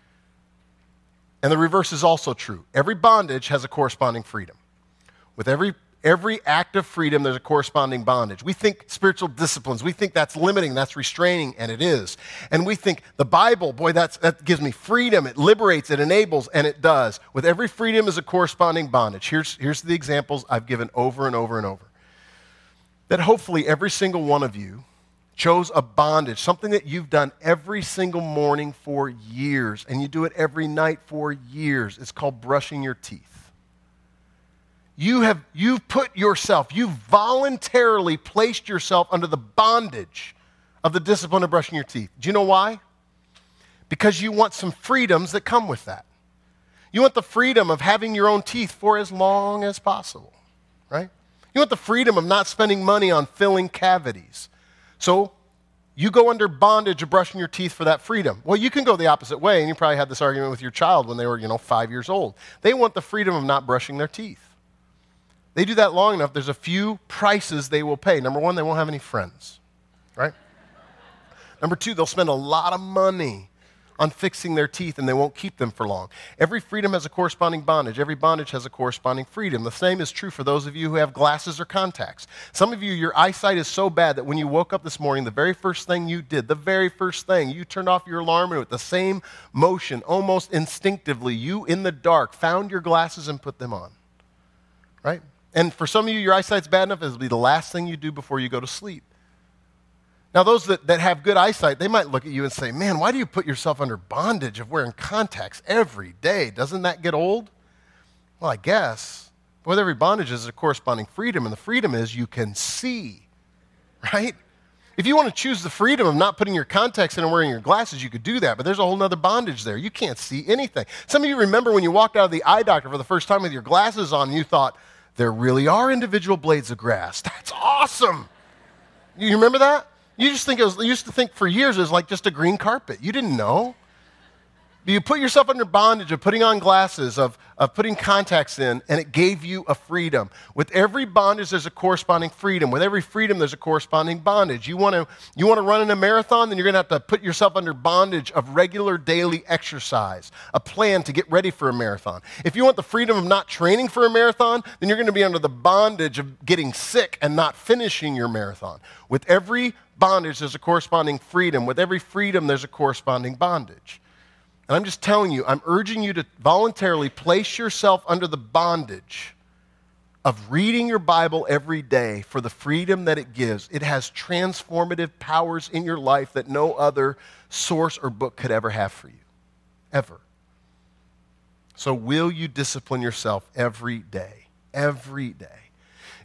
And the reverse is also true. Every bondage has a corresponding freedom. With every Every act of freedom, there's a corresponding bondage. We think spiritual disciplines, we think that's limiting, that's restraining, and it is. And we think the Bible, boy, that's, that gives me freedom. It liberates, it enables, and it does. With every freedom is a corresponding bondage. Here's, here's the examples I've given over and over and over. That hopefully every single one of you chose a bondage, something that you've done every single morning for years, and you do it every night for years. It's called brushing your teeth. You have, you've put yourself, you've voluntarily placed yourself under the bondage of the discipline of brushing your teeth. Do you know why? Because you want some freedoms that come with that. You want the freedom of having your own teeth for as long as possible, right? You want the freedom of not spending money on filling cavities. So you go under bondage of brushing your teeth for that freedom. Well, you can go the opposite way, and you probably had this argument with your child when they were, you know, five years old. They want the freedom of not brushing their teeth. They do that long enough, there's a few prices they will pay. Number one, they won't have any friends, right? Number two, they'll spend a lot of money on fixing their teeth, and they won't keep them for long. Every freedom has a corresponding bondage. Every bondage has a corresponding freedom. The same is true for those of you who have glasses or contacts. Some of you, your eyesight is so bad that when you woke up this morning, the very first thing you did, the very first thing, you turned off your alarm, and with the same motion, almost instinctively, you in the dark found your glasses and put them on, right? And for some of you, your eyesight's bad enough, it'll be the last thing you do before you go to sleep. Now, those that, that have good eyesight, they might look at you and say, man, why do you put yourself under bondage of wearing contacts every day? Doesn't that get old? Well, I guess. But with every bondage is a corresponding freedom, and the freedom is you can see, right? If you want to choose the freedom of not putting your contacts in and wearing your glasses, you could do that, but there's a whole other bondage there. You can't see anything. Some of you remember when you walked out of the eye doctor for the first time with your glasses on, and you thought, there really are individual blades of grass. That's awesome. You remember that? You just think it was, you used to think for years it was like just a green carpet. You didn't know. You put yourself under bondage of putting on glasses, of, of putting contacts in, and it gave you a freedom. With every bondage, there's a corresponding freedom. With every freedom, there's a corresponding bondage. You want to you want to run in a marathon, then you're going to have to put yourself under bondage of regular daily exercise, a plan to get ready for a marathon. If you want the freedom of not training for a marathon, then you're going to be under the bondage of getting sick and not finishing your marathon. With every bondage, there's a corresponding freedom. With every freedom, there's a corresponding bondage. And I'm just telling you, I'm urging you to voluntarily place yourself under the bondage of reading your Bible every day for the freedom that it gives. It has transformative powers in your life that no other source or book could ever have for you, ever. So will you discipline yourself every day, every day?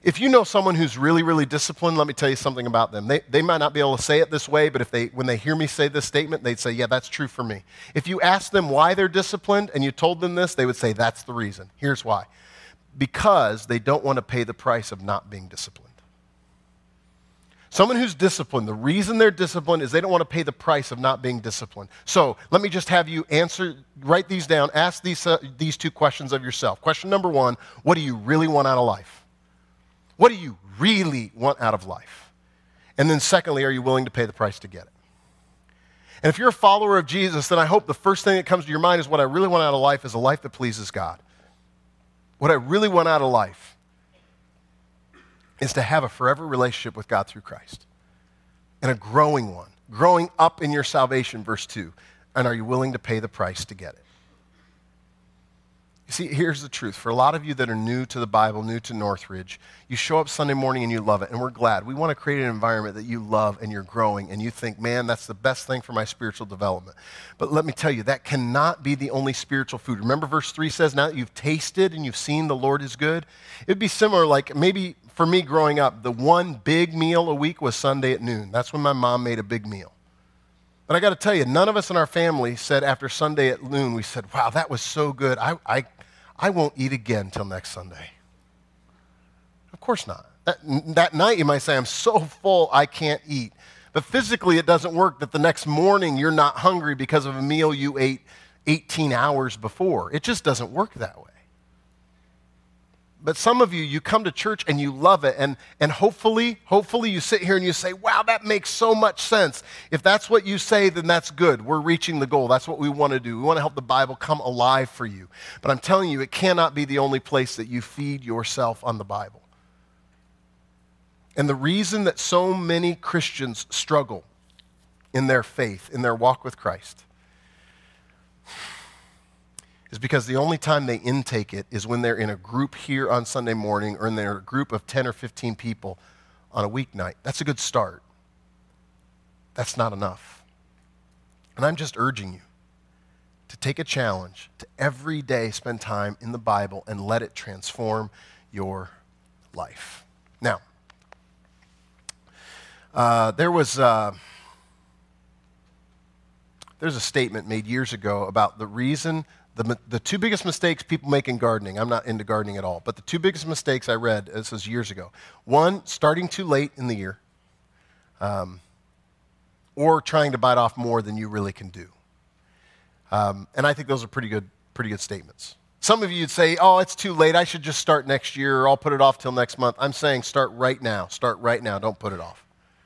If you know someone who's really, really disciplined, let me tell you something about them. They, they might not be able to say it this way, but if they, when they hear me say this statement, they'd say, yeah, that's true for me. If you ask them why they're disciplined and you told them this, they would say, that's the reason. Here's why. Because they don't want to pay the price of not being disciplined. Someone who's disciplined, the reason they're disciplined is they don't want to pay the price of not being disciplined. So let me just have you answer, write these down, ask these, uh, these two questions of yourself. Question number one, what do you really want out of life? What do you really want out of life? And then secondly, are you willing to pay the price to get it? And if you're a follower of Jesus, then I hope the first thing that comes to your mind is what I really want out of life is a life that pleases God. What I really want out of life is to have a forever relationship with God through Christ. And a growing one. Growing up in your salvation, verse two. And are you willing to pay the price to get it? You see, here's the truth. For a lot of you that are new to the Bible, new to Northridge, you show up Sunday morning and you love it, and we're glad. We want to create an environment that you love and you're growing, and you think, man, that's the best thing for my spiritual development. But let me tell you, that cannot be the only spiritual food. Remember verse three says, now that you've tasted and you've seen the Lord is good? It would be similar, like maybe for me growing up, the one big meal a week was Sunday at noon. That's when my mom made a big meal. But I got to tell you, none of us in our family said after Sunday at noon, we said, wow, that was so good. I, I I won't eat again till next Sunday. Of course not. That, that night you might say, I'm so full I can't eat. But physically it doesn't work that the next morning you're not hungry because of a meal you ate eighteen hours before. It just doesn't work that way. But some of you, you come to church and you love it, and, and hopefully, hopefully you sit here and you say, wow, that makes so much sense. If that's what you say, then that's good. We're reaching the goal. That's what we want to do. We want to help the Bible come alive for you. But I'm telling you, it cannot be the only place that you feed yourself on the Bible. And the reason that so many Christians struggle in their faith, in their walk with Christ, is because the only time they intake it is when they're in a group here on Sunday morning or in their group of ten or fifteen people on a weeknight. That's a good start. That's not enough. And I'm just urging you to take a challenge to every day spend time in the Bible and let it transform your life. Now, uh, there was... Uh, there's a statement made years ago about the reason The, the two biggest mistakes people make in gardening, I'm not into gardening at all, but the two biggest mistakes I read, this was years ago. One, starting too late in the year, um, or trying to bite off more than you really can do. Um, and I think those are pretty good, pretty good statements. Some of you would say, oh, it's too late, I should just start next year, or I'll put it off till next month. I'm saying start right now, start right now, don't put it off.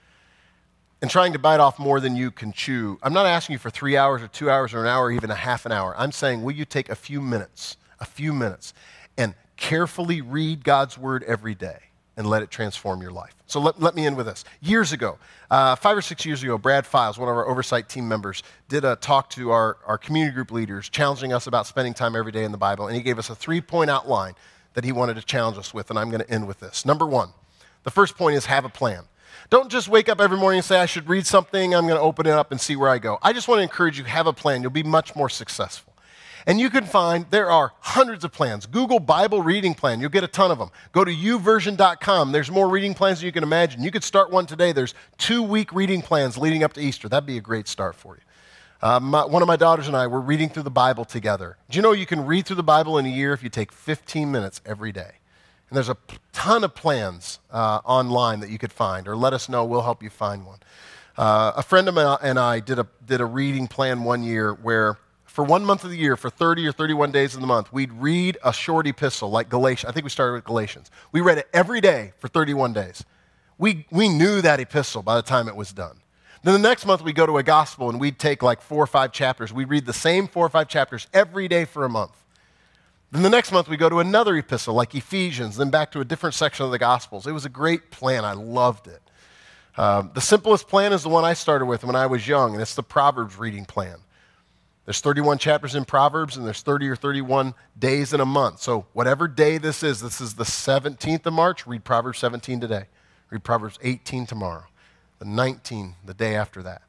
And trying to bite off more than you can chew. I'm not asking you for three hours or two hours or an hour or even a half an hour. I'm saying, will you take a few minutes, a few minutes, and carefully read God's word every day and let it transform your life? So let, let me end with this. Years ago, uh, five or six years ago, Brad Files, one of our oversight team members, did a talk to our, our community group leaders, challenging us about spending time every day in the Bible, and he gave us a three-point outline that he wanted to challenge us with, and I'm going to end with this. Number one, the first point is have a plan. Don't just wake up every morning and say, I should read something, I'm going to open it up and see where I go. I just want to encourage you, have a plan. You'll be much more successful. And you can find, there are hundreds of plans. Google Bible reading plan. You'll get a ton of them. Go to u version dot com. There's more reading plans than you can imagine. You could start one today. There's two-week reading plans leading up to Easter. That'd be a great start for you. Uh, my, one of my daughters and I were reading through the Bible together. Do you know you can read through the Bible in a year if you take fifteen minutes every day? And there's a ton of plans uh, online that you could find, or let us know, we'll help you find one. Uh, a friend of mine and I did a, did a reading plan one year where for one month of the year, for thirty or thirty-one days of the month, we'd read a short epistle like Galatians. I think we started with Galatians. We read it every day for thirty-one days. We, we knew that epistle by the time it was done. Then the next month we'd go to a gospel and we'd take like four or five chapters. We'd read the same four or five chapters every day for a month. Then the next month we go to another epistle like Ephesians, then back to a different section of the Gospels. It was a great plan. I loved it. Um, the simplest plan is the one I started with when I was young, and it's the Proverbs reading plan. There's thirty-one chapters in Proverbs, and there's thirty or thirty-one days in a month. So whatever day this is, this is the seventeenth of March, read Proverbs seventeen today. Read Proverbs eighteen tomorrow. The nineteenth, the day after that.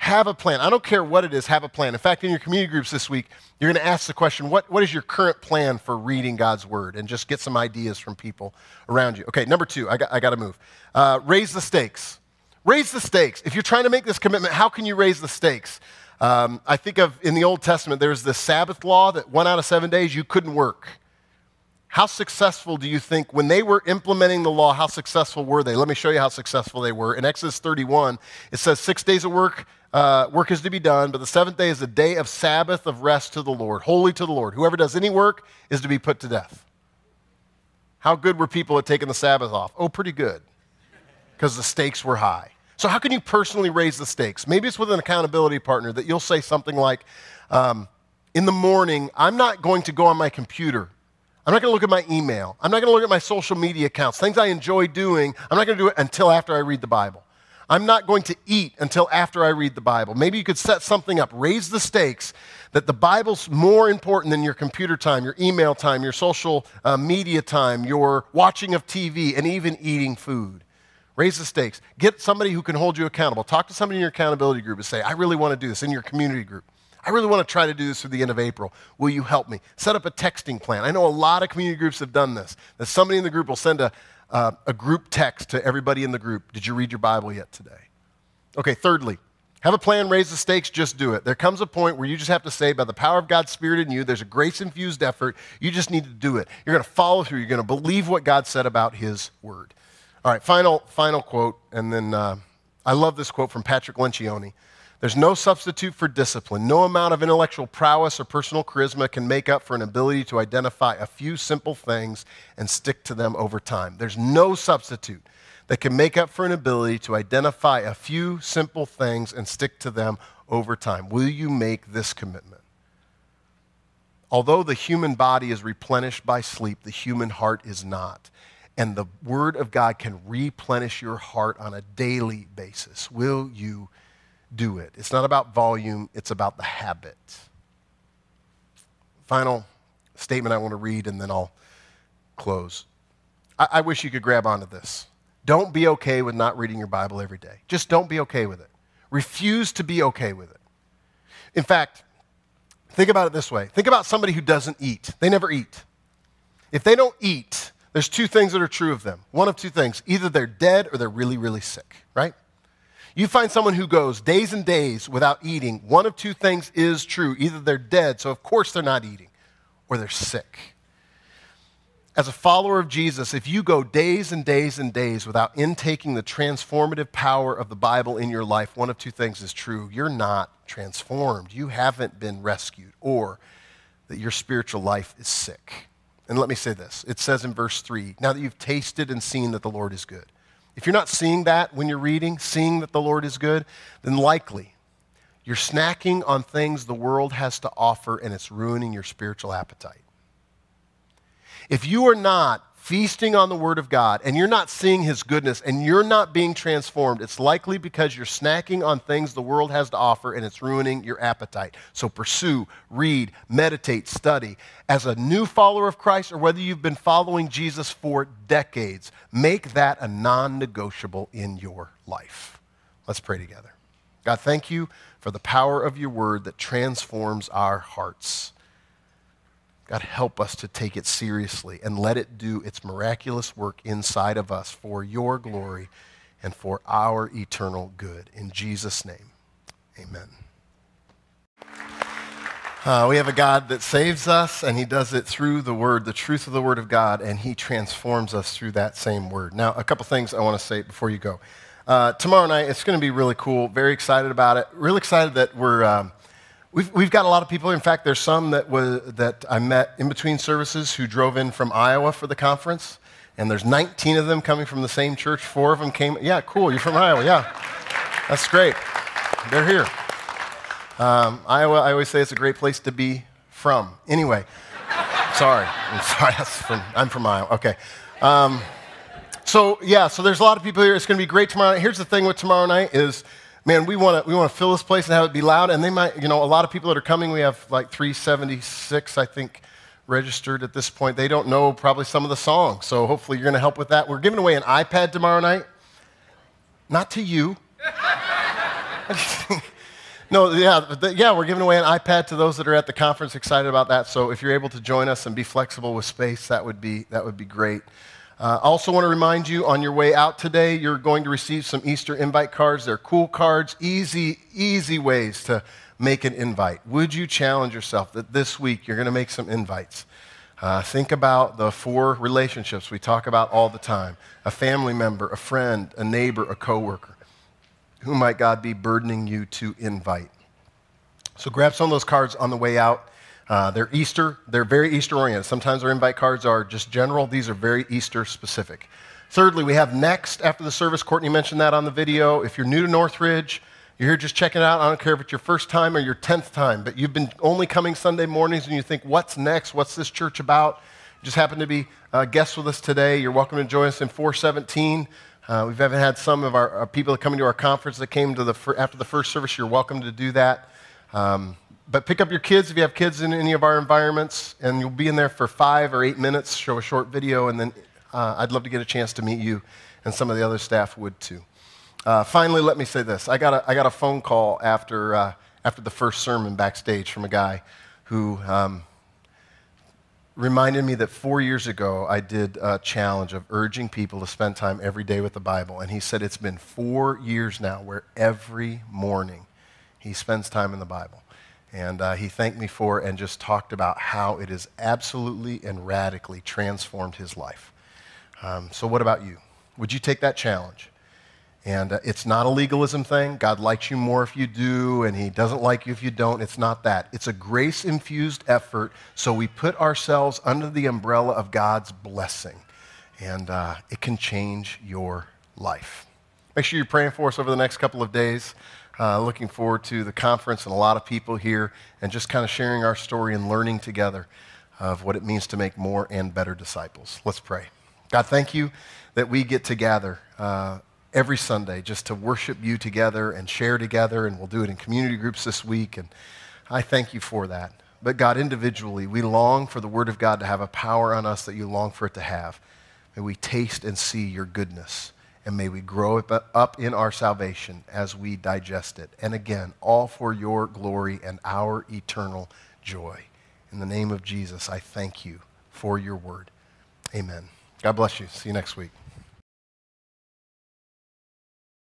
Have a plan. I don't care what it is, have a plan. In fact, in your community groups this week, you're going to ask the question, what, what is your current plan for reading God's word? And just get some ideas from people around you. Okay, number two, I got, I got to move. Uh, raise the stakes. Raise the stakes. If you're trying to make this commitment, how can you raise the stakes? Um, I think of, in the Old Testament, there's this Sabbath law that one out of seven days you couldn't work. How successful do you think, when they were implementing the law, how successful were they? Let me show you how successful they were. In Exodus thirty-one, it says six days of work, uh, work is to be done, but the seventh day is a day of Sabbath of rest to the Lord, holy to the Lord. Whoever does any work is to be put to death. How good were people at taking the Sabbath off? Oh, pretty good, because the stakes were high. So how can you personally raise the stakes? Maybe it's with an accountability partner that you'll say something like, um, in the morning, I'm not going to go on my computer. I'm not going to look at my email. I'm not going to look at my social media accounts, things I enjoy doing. I'm not going to do it until after I read the Bible. I'm not going to eat until after I read the Bible. Maybe you could set something up, raise the stakes that the Bible's more important than your computer time, your email time, your social uh, media time, your watching of T V, and even eating food. Raise the stakes. Get somebody who can hold you accountable. Talk to somebody in your accountability group and say, I really want to do this, in your community group. I really want to try to do this through the end of April. Will you help me? Set up a texting plan. I know a lot of community groups have done this. That somebody in the group will send a, uh, a group text to everybody in the group. Did you read your Bible yet today? Okay, thirdly, have a plan, raise the stakes, just do it. There comes a point where you just have to say, by the power of God's Spirit in you, there's a grace-infused effort. You just need to do it. You're going to follow through. You're going to believe what God said about his word. All right, final, final quote, and then uh, I love this quote from Patrick Lencioni. There's no substitute for discipline. No amount of intellectual prowess or personal charisma can make up for an ability to identify a few simple things and stick to them over time. There's no substitute that can make up for an ability to identify a few simple things and stick to them over time. Will you make this commitment? Although the human body is replenished by sleep, the human heart is not. And the Word of God can replenish your heart on a daily basis. Will you do it? It's not about volume, it's about the habit. Final statement I want to read, and then I'll close. I, I wish you could grab onto this. Don't be okay with not reading your Bible every day. Just don't be okay with it. Refuse to be okay with it. In fact, think about it this way. Think about somebody who doesn't eat. They never eat. If they don't eat, there's two things that are true of them. One of two things. Either they're dead or they're really, really sick, right? You find someone who goes days and days without eating, one of two things is true. Either they're dead, so of course they're not eating, or they're sick. As a follower of Jesus, if you go days and days and days without intaking the transformative power of the Bible in your life, one of two things is true. You're not transformed. You haven't been rescued, or that your spiritual life is sick. And let me say this. It says in verse three, now that you've tasted and seen that the Lord is good. If you're not seeing that when you're reading, seeing that the Lord is good, then likely you're snacking on things the world has to offer, and it's ruining your spiritual appetite. If you are not feasting on the Word of God, and you're not seeing His goodness, and you're not being transformed, it's likely because you're snacking on things the world has to offer, and it's ruining your appetite. So pursue, read, meditate, study. As a new follower of Christ, or whether you've been following Jesus for decades, make that a non-negotiable in your life. Let's pray together. God, thank you for the power of your Word that transforms our hearts. God, help us to take it seriously and let it do its miraculous work inside of us for your glory and for our eternal good. In Jesus' name, amen. Uh, we have a God that saves us, and he does it through the Word, the truth of the Word of God, and he transforms us through that same Word. Now, a couple things I want to say before you go. Uh, tomorrow night, it's going to be really cool. Very excited about it. Really excited that we're... Um, We've, we've got a lot of people. In fact, there's some that, was, that I met in between services who drove in from Iowa for the conference, and there's nineteen of them coming from the same church. Four of them came. Yeah, cool. You're from Iowa. Yeah, that's great. They're here. Um, Iowa, I always say it's a great place to be from. Anyway, sorry. I'm sorry. That's from, I'm from Iowa. Okay. Um, so, yeah, so there's a lot of people here. It's going to be great tomorrow night. Here's the thing with tomorrow night is, man, we want to we want to fill this place and have it be loud. And they might, you know, a lot of people that are coming, we have like three seventy-six, I think, registered at this point. They don't know probably some of the songs. So hopefully you're going to help with that. We're giving away an iPad tomorrow night. Not to you. No, yeah, the, yeah, we're giving away an iPad to those that are at the conference. Excited about that. So if you're able to join us and be flexible with space, that would be that would be great. Uh, I also want to remind you, on your way out today, you're going to receive some Easter invite cards. They're cool cards, easy, easy ways to make an invite. Would you challenge yourself that this week you're going to make some invites? Uh, think about the four relationships we talk about all the time: a family member, a friend, a neighbor, a coworker. Who might God be burdening you to invite? So grab some of those cards on the way out. Uh, they're Easter. They're very Easter-oriented. Sometimes our invite cards are just general. These are very Easter-specific. Thirdly, we have Next after the service. Courtney mentioned that on the video. If you're new to Northridge, you're here just checking it out. I don't care if it's your first time or your tenth time, but you've been only coming Sunday mornings and you think, what's next? What's this church about? You just happen to be uh, guests with us today. You're welcome to join us in four seventeen. Uh, we've even had some of our, our people coming to our conference that came to the fir- after the first service. You're welcome to do that. Um, but pick up your kids if you have kids in any of our environments, and you'll be in there for five or eight minutes, show a short video, and then uh, I'd love to get a chance to meet you, and some of the other staff would too. Uh, finally, let me say this. I got a, I got a phone call after, uh, after the first sermon backstage from a guy who um, reminded me that four years ago I did a challenge of urging people to spend time every day with the Bible. And he said it's been four years now where every morning he spends time in the Bible. And uh, he thanked me for it and just talked about how it has absolutely and radically transformed his life. Um, so what about you? Would you take that challenge? And uh, it's not a legalism thing. God likes you more if you do, and he doesn't like you if you don't. It's not that. It's a grace-infused effort, so we put ourselves under the umbrella of God's blessing, and uh, it can change your life. Make sure you're praying for us over the next couple of days. Uh, looking forward to the conference and a lot of people here and just kind of sharing our story and learning together of what it means to make more and better disciples. Let's pray. God, thank you that we get to gather uh, every Sunday just to worship you together and share together, and we'll do it in community groups this week, and I thank you for that. But God, individually, we long for the Word of God to have a power on us that you long for it to have. May we taste and see your goodness, and may we grow up in our salvation as we digest it. And again, all for your glory and our eternal joy. In the name of Jesus, I thank you for your word. Amen. God bless you. See you next week.